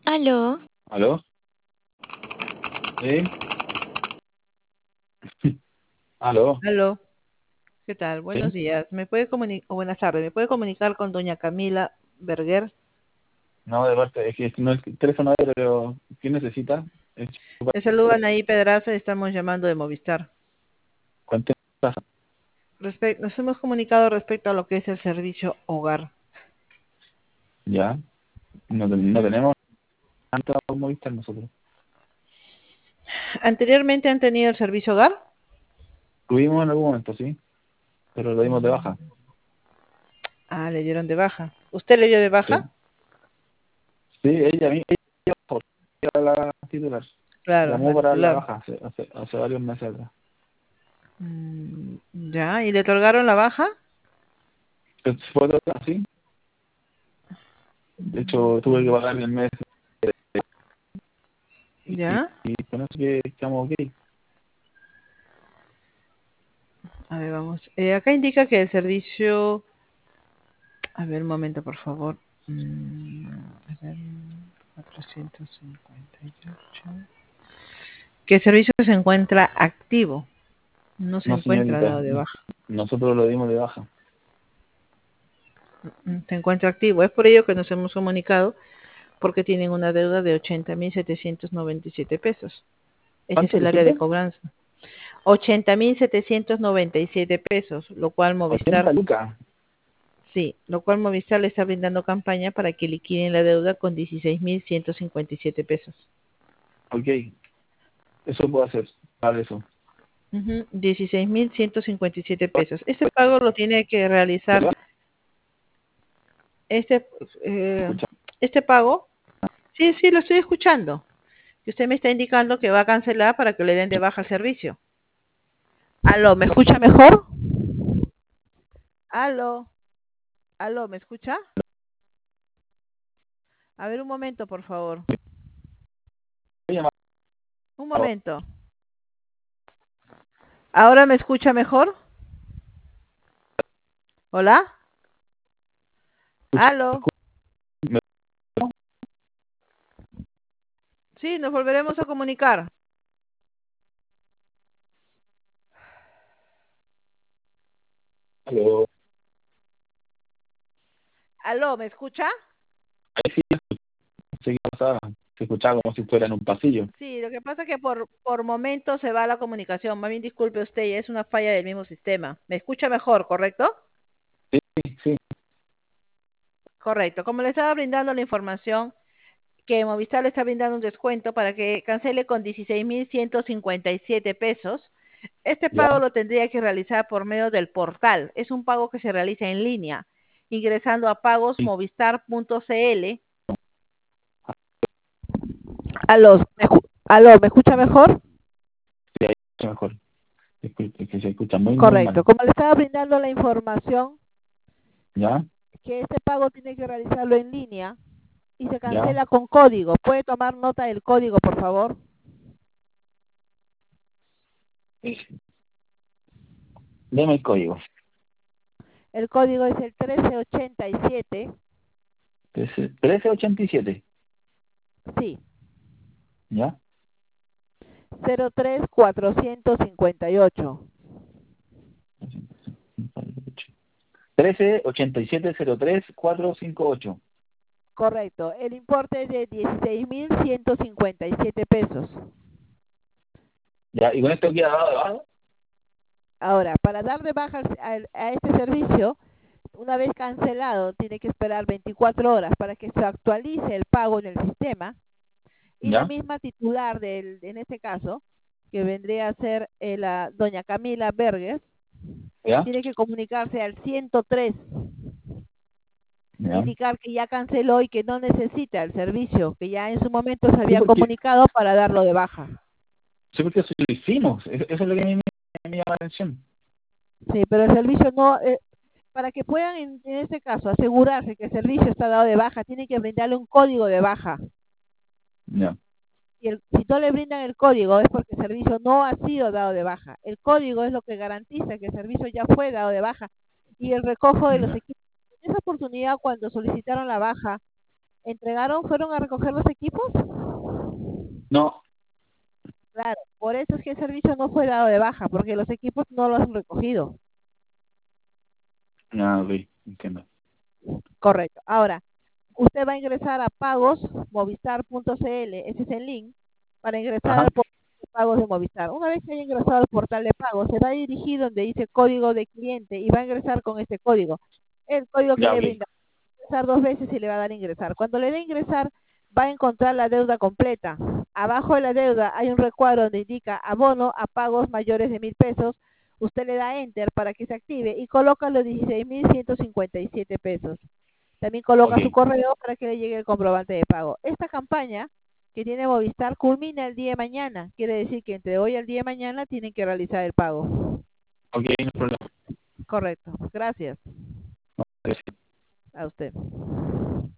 Aló, ¿Aló? ¿Sí? ¿Aló? Aló, ¿qué tal? Buenos ¿Sí? días. ¿Me puede comunicar, o buenas tardes, ¿me puede comunicar con doña Camila Berger? No, de parte, es que no es el teléfono de pero ¿qué necesita? Es- Le saludan ahí Pedraza y estamos llamando de Movistar. ¿Cuánto pasa? Nos hemos comunicado respecto a lo que es el servicio hogar. Ya, no Ujú. tenemos tanto Movistar nosotros. ¿Anteriormente han tenido el servicio hogar? Tuvimos en algún momento, sí, pero lo dimos de baja. Ah, le dieron de baja. ¿Usted le dio de Sí, baja? sí, ella era la titular. Claro, Llamó la para la titular. baja hace varios meses atrás. Ya, ¿y le otorgaron la baja? Fue todo así. De hecho, tuve que pagar el mes Ya. y con eso que estamos ok. A ver, vamos. Acá indica que el servicio... A ver, un momento, por favor. A ver, 458. Que el servicio se encuentra activo, no se No, encuentra señorita, dado de baja. nosotros lo dimos de baja. Se encuentra activo. Es por ello que nos hemos comunicado, porque tienen una deuda de 80.797 pesos. Ese es ¿Cuánto, el área de disculpe? cobranza. 80.797 pesos, lo cual Movistar, 80 lucas. sí, lo cual Movistar le está brindando campaña para que liquiden la deuda con 16.157 pesos. Ok, eso puedo hacer, para eso. 16.157 pesos. Este pago lo tiene que realizar, ¿Verdad? este, eh, Escucha. este pago, sí, sí, lo estoy escuchando. Que usted me está indicando que va a cancelar para que le den de baja el servicio. Aló, ¿me escucha mejor? Aló, aló, ¿me escucha? A ver, un momento, por favor. Un momento. ¿Ahora me escucha mejor? ¿Hola? ¿Aló? Sí, nos volveremos a comunicar. Aló. ¿Aló, me escucha? Ahí sí, se pasaba, se escuchaba como si fuera en un pasillo. Sí, lo que pasa es que por momentos se va la comunicación. Más bien disculpe usted, es una falla del mismo sistema. ¿Me escucha mejor, correcto? Sí, sí, Correcto. Como le estaba brindando la información, que Movistar le está brindando un descuento para que cancele con 16.157 pesos. Este ya. pago lo tendría que realizar por medio del portal. Es un pago que se realiza en línea, ingresando a Sí, pagosmovistar.cl. Aló, ¿me escucha mejor? sí, ahí está mejor. Es que se escucha muy, muy Correcto. mal. Como le estaba brindando la información, ¿Ya? que este pago tiene que realizarlo en línea y se ¿Ya? cancela con código. ¿Puede tomar nota del código, por favor? Sí. Deme el código. El código es el 1387. 1387. Sí, ¿Ya? 03458. 1387 03 458. Correcto. El importe es de 16.157 pesos. ¿Ya? ¿Y con esto queda dado de baja? Ahora, para dar de baja a este servicio, una vez cancelado, tiene que esperar 24 horas para que se actualice el pago en el sistema y la ¿Ya? misma titular en este caso, que vendría a ser la doña Camila Berges, ¿Ya? tiene que comunicarse al 103, ¿Ya? indicar que ya canceló y que no necesita el servicio, que ya en su momento se Sí, había porque, comunicado para darlo de baja. sí, porque eso lo hicimos. Eso es lo que a mí me llama la atención. Sí, pero el servicio no, para que puedan en este caso asegurarse que el servicio está dado de baja, tienen que brindarle un código de baja. ¿Ya? Y si no le brindan el código es porque el servicio no ha sido dado de baja. El código es lo que garantiza que el servicio ya fue dado de baja. Y el recojo de los ¿Ya? equipos. En esa oportunidad, cuando solicitaron la baja, ¿Fueron a recoger los equipos? No. Claro, por eso es que el servicio no fue dado de baja, porque los equipos no los han recogido. Ah, ok, entiendo. Correcto. Ahora, usted va a ingresar a pagos, movistar.cl, ese es el link, para ingresar Ajá, al portal de pagos de Movistar. Una vez que haya ingresado al portal de pagos, se va a dirigir donde dice código de cliente y va a ingresar con este código. El código que ya, le ok. brinda, ingresar 2 veces y le va a dar ingresar. Cuando le dé ingresar, va a encontrar la deuda completa. Abajo de la deuda hay un recuadro donde indica abono a pagos mayores de 1.000 pesos. Usted le da enter para que se active y coloca los 16.157 pesos. También Ok, coloca su correo para que le llegue el comprobante de pago. Esta campaña que tiene Movistar culmina el día de mañana. Quiere decir que entre hoy y el día de mañana tienen que realizar el pago. ok, no hay problema. Correcto. Gracias Gracias. a usted.